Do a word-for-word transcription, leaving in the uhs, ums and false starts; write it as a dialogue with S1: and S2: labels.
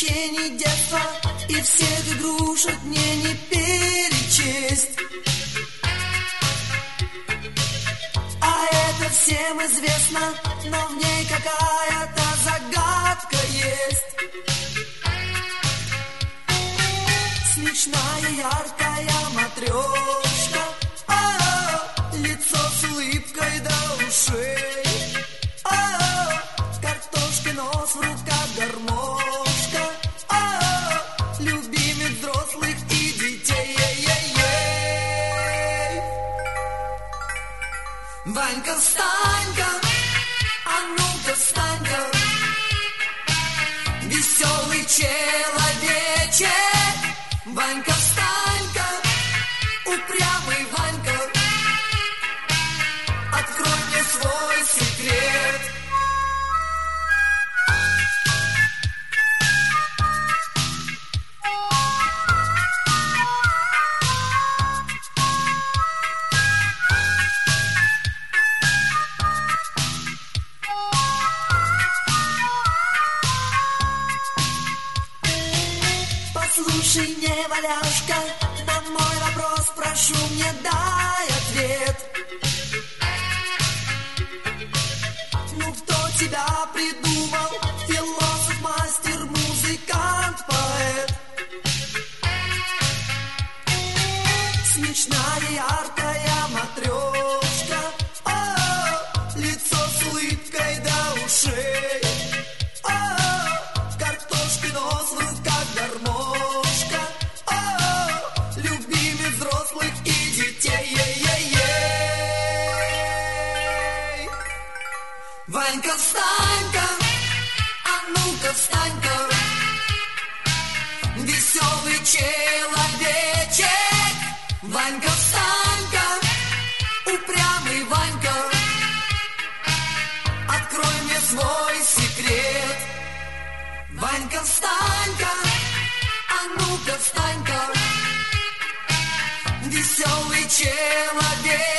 S1: приключений детства, и всех игрушек мне не перечесть. А это всем известно, но в ней какая-то загадка есть. Смешная, яркая матрешка, а-а-а, лицо с улыбкой до ушей, а-а-а, картошка, нос, в руках гармошка, а-а-а, любимец взрослых и детей. Ванька, встань-ка, а ну-ка встань-ка, веселый человечек. Ванька, встань-ка, упрямый Ванька, открой мне свой секрет. Слушай, не валяшка, на мой вопрос прошу, мне дай ответ. Ну кто тебя придумал? Философ, мастер, музыкант, поэт. Смешная, яркая матрешка, а-а-а, лицо с улыбкой до ушей, а-а-а, картошки, нос, в руках гармошка, а-а-а, любимец взрослых и детей. Ванька, встань-ка, а ну-ка встань-ка, веселый человечек. Ванька, встань-ка, упрямый Ванька, открой мне свой секрет. Ванька, встань-ка, а ну-ка встань-ка, веселый человек.